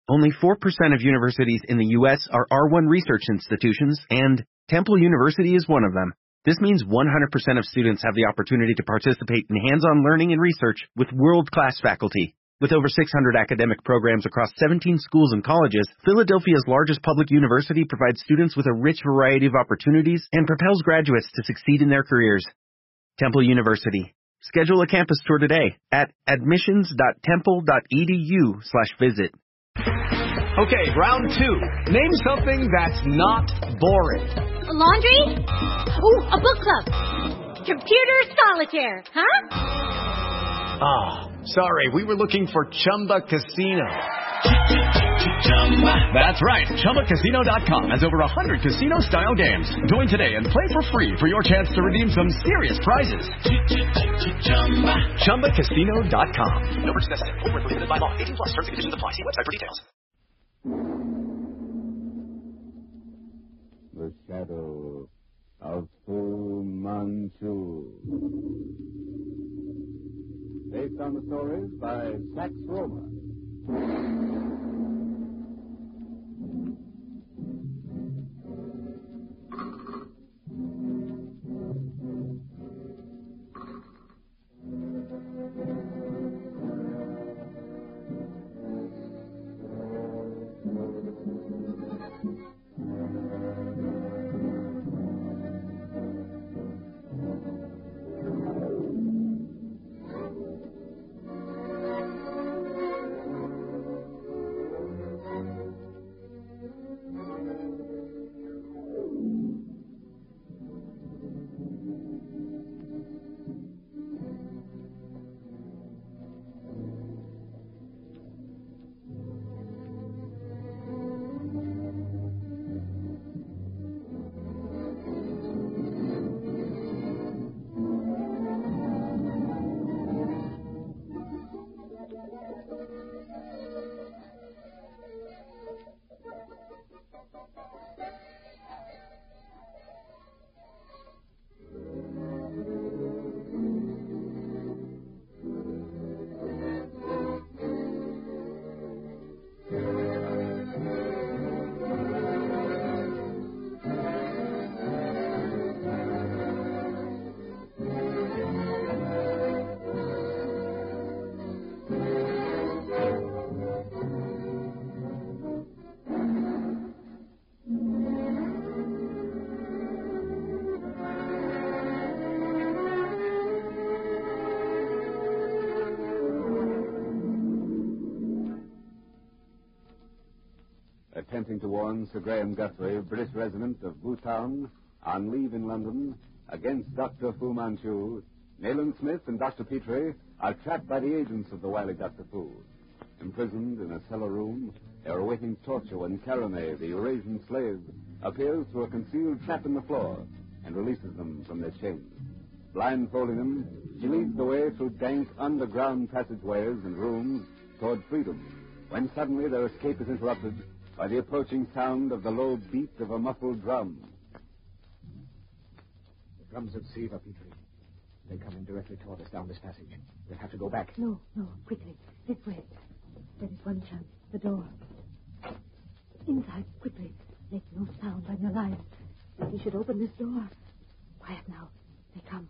Only 4% of universities in the U.S. are R1 research institutions, and Temple University is one of them. This means 100% of students have the opportunity to participate in hands-on learning and research with world-class faculty. With over 600 academic programs across 17 schools and colleges, Philadelphia's largest public university provides students with a rich variety of opportunities and propels graduates to succeed in their careers. Temple University. Schedule a campus tour today at admissions.temple.edu/visit. Okay, round 2. Name something that's not boring. A laundry? Ooh, a book club. Computer solitaire, huh? Ah, sorry, we were looking for Chumba Casino. That's right, ChumbaCasino.com has over 100 casino-style games. Join today and play for free for your chance to redeem some serious prizes. ChumbaCasino.com. No purchase necessary. Void where prohibited by law. 18+. Terms and conditions apply. See website for details. The Shadow of Fu Manchu. Based on the stories by Sax Rohmer. Attempting to warn Sir Graham Guthrie, British resident of Bhutan, on leave in London, against Dr. Fu Manchu, Nayland Smith and Dr. Petrie are trapped by the agents of the wily Dr. Fu. Imprisoned in a cellar room, they are awaiting torture when Karame, the Eurasian slave, appears through a concealed trap in the floor and releases them from their chains. Blindfolding them, she leads the way through dank underground passageways and rooms toward freedom, when suddenly their escape is interrupted by the approaching sound of the low beat of a muffled drum. The drums of Siva, Petrie. They're coming directly toward us down this passage. We'll have to go back. No, quickly. This way. There is one chance. The door. Inside, quickly. Make no sound on your lives. If you should open this door. Quiet now. They come.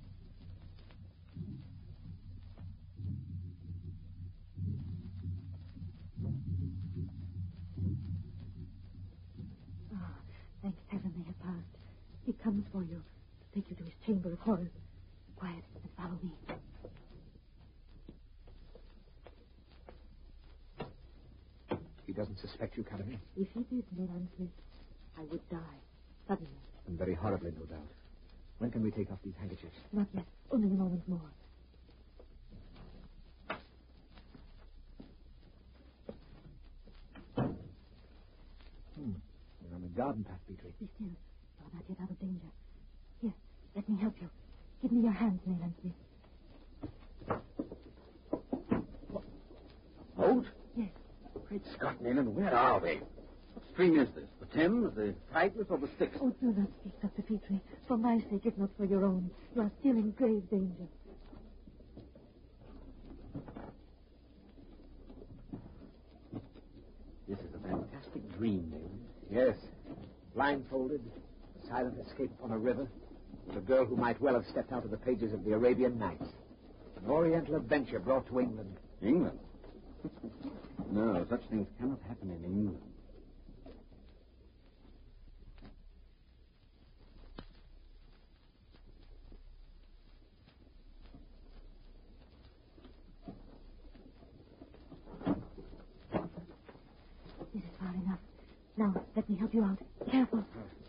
Thank heaven they have passed. He comes for you to take you to his chamber of horrors. Quiet and follow me. He doesn't suspect you, Karame? If he did, Nayland Smith, I would die. Suddenly. And very horribly, no doubt. When can we take off these handkerchiefs? Not yet. Only a moment more. We're on the garden path, Petrie. Be still. You're not yet out of danger. Here, let me help you. Give me your hands, Nayland Smith. A boat? Yes. Great Scott, Nayland, where are we? What stream is this? The Thames, the Tigris, or the Styx? Oh, do not speak, Dr. Petrie. For my sake, if not for your own. You are still in grave danger. dream, Nayland. Yes. Blindfolded, a silent escape on a river, with a girl who might well have stepped out of the pages of the Arabian Nights. An Oriental adventure brought to England. England? No, such things cannot happen in England. This is far enough. Now, let me help you out. Careful.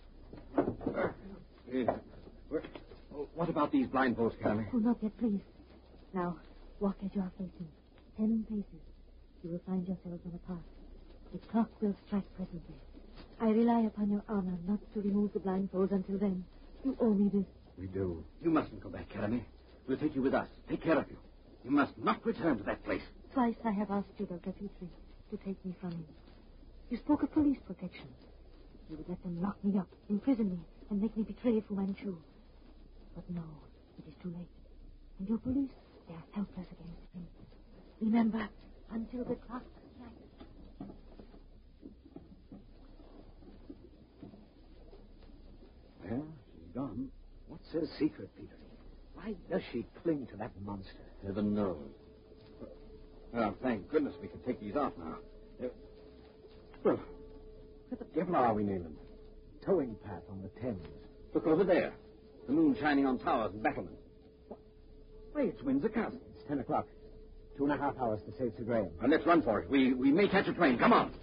What about these blindfolds, Caroline? Oh, not yet, please. Now, walk as you are facing. 10 paces. You will find yourselves on a path. The clock will strike presently. I rely upon your honor not to remove the blindfolds until then. You owe me this. We do. You mustn't go back, Caroline. We'll take you with us. Take care of you. You must not return to that place. Twice I have asked you, Dr. Petrie, to take me from him. You spoke of police protection. You would let them lock me up, imprison me, and make me betray Fu Manchu. But no, it is too late. And your police, they are helpless against me. Remember, until the clock strikes. Well, she's gone. What's her secret, Peter? Why does she cling to that monster? Heaven knows. Well, thank goodness we can take these off now. Well, where the devil are we, Nayland? Towing path on the Thames. Look over there. The moon shining on towers and battlements. Why, it's Windsor Castle. It's 10 o'clock. 2.5 hours to save Sir Graham. Well, let's run for it. We may catch a train. Come on.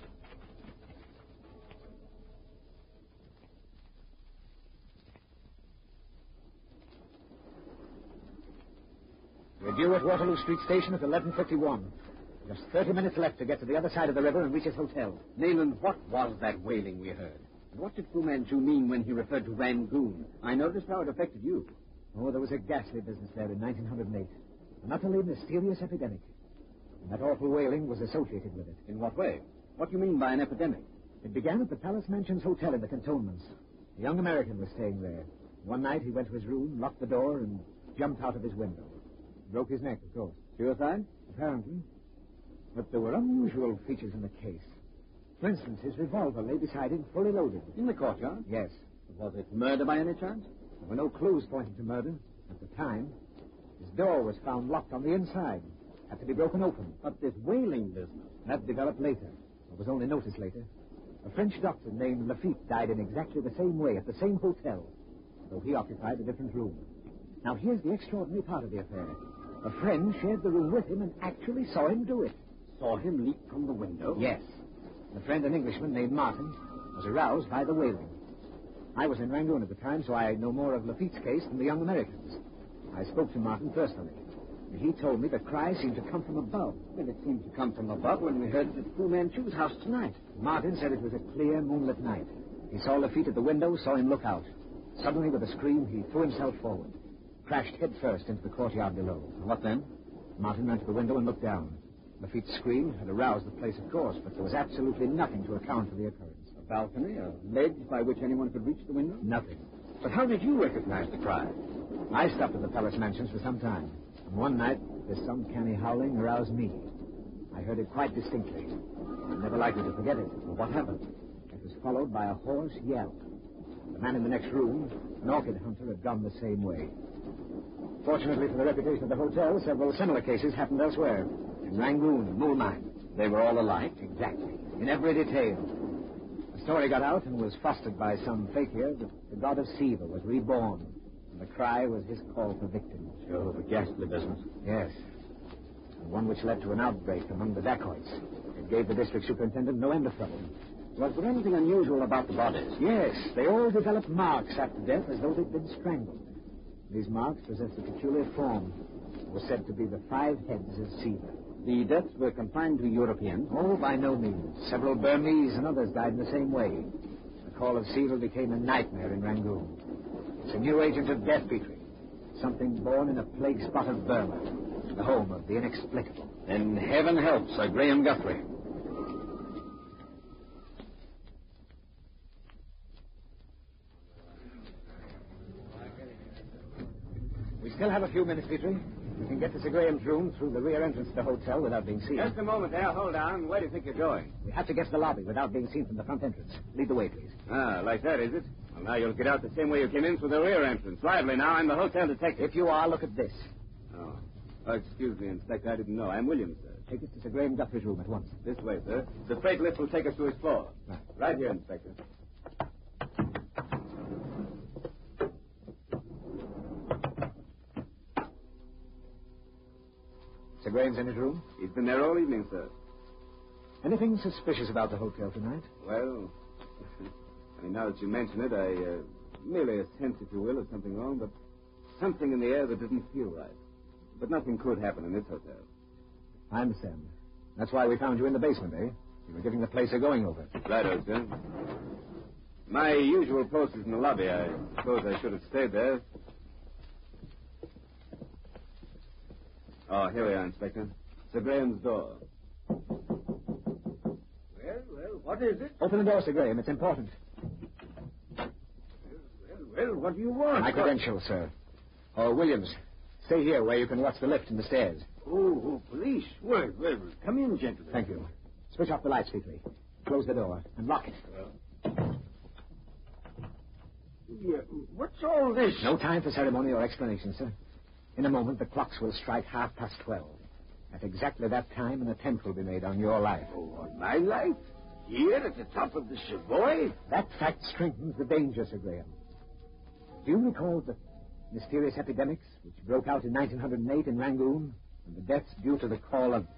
We're due at Waterloo Street Station at 11:51. Just 30 minutes left to get to the other side of the river and reach his hotel. Nayland, what was that wailing we heard? And what did Fu Manchu mean when he referred to Rangoon? I noticed how it affected you. Oh, there was a ghastly business there in 1908. An utterly mysterious epidemic. And that awful wailing was associated with it. In what way? What do you mean by an epidemic? It began at the Palace Mansions Hotel in the Cantonments. A young American was staying there. One night he went to his room, locked the door, and jumped out of his window. Broke his neck, of course. Suicide? Apparently. But there were unusual features in the case. For instance, his revolver lay beside him, fully loaded. In the courtyard? Yes. Was it murder by any chance? There were no clues pointing to murder. At the time, his door was found locked on the inside. Had to be broken open. But this whaling business? That developed later. It was only noticed later. A French doctor named Lafitte died in exactly the same way at the same hotel, though he occupied a different room. Now, here's the extraordinary part of the affair. A friend shared the room with him and actually saw him do it. Saw him leap from the window? Yes. The friend, an Englishman named Martin, was aroused by the wailing. I was in Rangoon at the time, so I know more of Lafitte's case than the young Americans. I spoke to Martin personally. And he told me the cry seemed to come from above. Well, it seemed to come from above when we heard it at Fu Manchu's house tonight. Martin said it was a clear, moonlit night. He saw Lafitte at the window, saw him look out. Suddenly, with a scream, he threw himself forward. Crashed headfirst into the courtyard below. And what then? Martin ran to the window and looked down. Lafitte's scream had aroused the place, of course, but there was absolutely nothing to account for the occurrence. A balcony, a ledge by which anyone could reach the window? Nothing. But how did you recognize the cry? I stopped at the Palace Mansions for some time. And one night, this uncanny howling aroused me. I heard it quite distinctly. I'm never likely to forget it. Well, what happened? It was followed by a hoarse yell. The man in the next room, an orchid hunter, had gone the same way. Fortunately for the reputation of the hotel, several similar cases happened elsewhere. In Rangoon and Moulmein. They were all alike? Exactly. In every detail. The story got out and was fostered by some fakir that the god of Siva was reborn. And the cry was his call for victims. Sure, a ghastly business. Yes. And one which led to an outbreak among the dacoits. It gave the district superintendent no end of trouble. Was there anything unusual about the bodies? Yes. They all developed marks after death as though they'd been strangled. These marks possessed a peculiar form. It was said to be the 5 heads of Siva. The deaths were confined to Europeans? Oh, by no means. Several Burmese and others died in the same way. The call of Siva became a nightmare in Rangoon. It's a new agent of death, Petrie. Something born in a plague spot of Burma, the home of the inexplicable. Then heaven help Sir Graham Guthrie. We still have a few minutes, Petrie. can get to Sir Graham's room through the rear entrance to the hotel without being seen. Just a moment there. Hold on. Where do you think you're going? We have to get to the lobby without being seen from the front entrance. Lead the way, please. Ah, like that, is it? Well, now you'll get out the same way you came in through the rear entrance. Lively now. I'm the hotel detective. If you are, look at this. Oh, excuse me, Inspector. I didn't know. I'm Williams, sir. Take us to Sir Graham Guthrie's room at once. This way, sir. The freight lift will take us to his floor. Right. Right here, Inspector. Sir Graham's in his room? He's been there all evening, sir. Anything suspicious about the hotel tonight? Well, I mean, now that you mention it, merely a sense, if you will, of something wrong, but something in the air that didn't feel right. But nothing could happen in this hotel. I understand. That's why we found you in the basement, eh? You were giving the place a going over. Righto, sir. My usual post is in the lobby. I suppose I should have stayed there. Oh, here we are, Inspector. Sir Graham's door. Well, what is it? Open the door, Sir Graham. It's important. Well, what do you want? My credentials, sir. Oh, Williams, stay here where you can watch the lift and the stairs. Oh, police. Well, come in, gentlemen. Thank you. Switch off the lights quickly. Close the door and lock it. Yeah, what's all this? No time for ceremony or explanation, sir. In a moment, the clocks will strike 12:30. At exactly that time, an attempt will be made on your life. Oh, on my life? Here at the top of the Savoy? That fact strengthens the danger, Sir Graham. Do you recall the mysterious epidemics which broke out in 1908 in Rangoon, and the deaths due to the call of...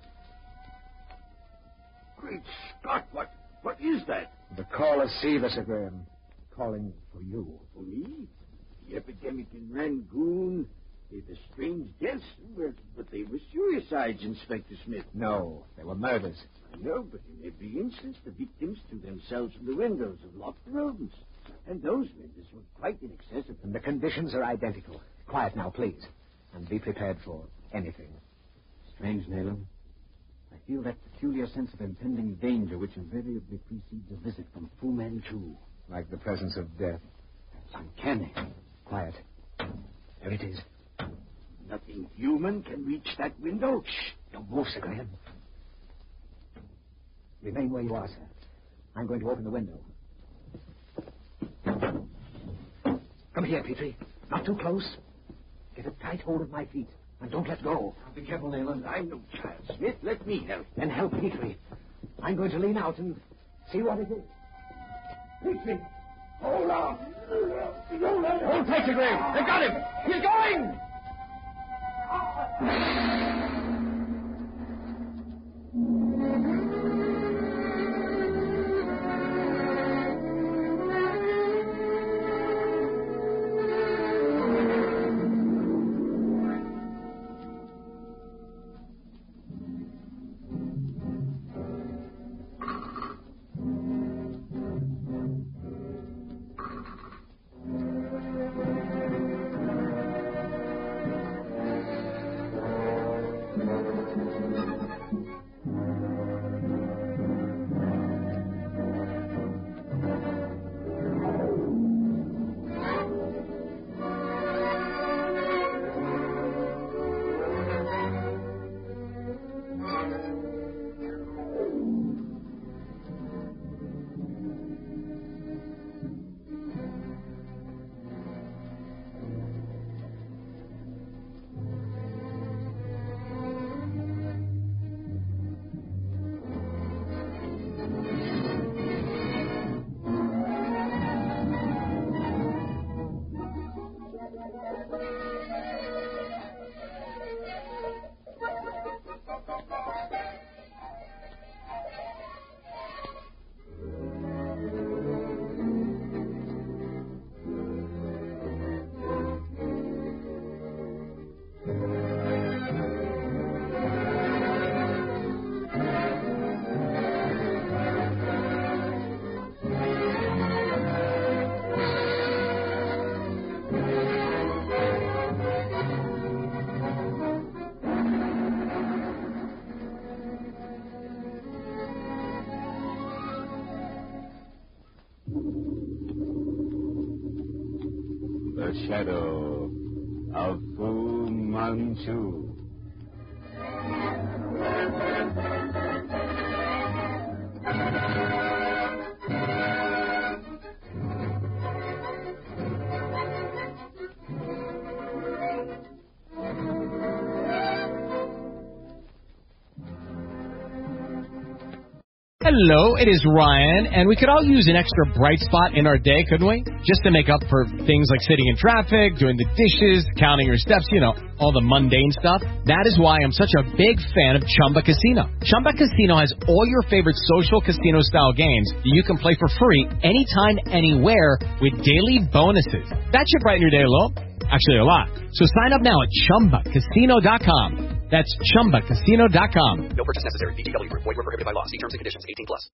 Great Scott, what is that? The call of Siva, Sir Graham. Calling for you. For me? The epidemic in Rangoon, the strange deaths, but they were suicides, Inspector Smith. No, they were murders. I know, but in every instance, the victims threw themselves from the windows of locked rooms. And those windows were quite inaccessible. And the conditions are identical. Quiet now, please. And be prepared for anything. Strange, Nayland. I feel that peculiar sense of impending danger which invariably precedes a visit from Fu Manchu. Like the presence of death. It's uncanny. Quiet. There it is. Nothing human can reach that window. Shh! Don't move, Sir Graham. Remain where you are, sir. I'm going to open the window. Come here, Petrie. Not too close. Get a tight hold of my feet. And don't let go. Be careful, Nayland. I'm no child, Smith. Let me help. Then help Petrie. I'm going to lean out and see what it is. Petrie! Hold on! Hold tight, Sir Graham. They've got him. He's going! The shadow of Fu Manchu. Hello, it is Ryan, and we could all use an extra bright spot in our day, couldn't we? Just to make up for things like sitting in traffic, doing the dishes, counting your steps, you know, all the mundane stuff. That is why I'm such a big fan of Chumba Casino. Chumba Casino has all your favorite social casino-style games that you can play for free anytime, anywhere with daily bonuses. That should brighten your day a little. Actually, a lot. So sign up now at ChumbaCasino.com. That's ChumbaCasino.com. No purchase necessary. VGW Group. Void where prohibited by law. See terms and conditions. 18+.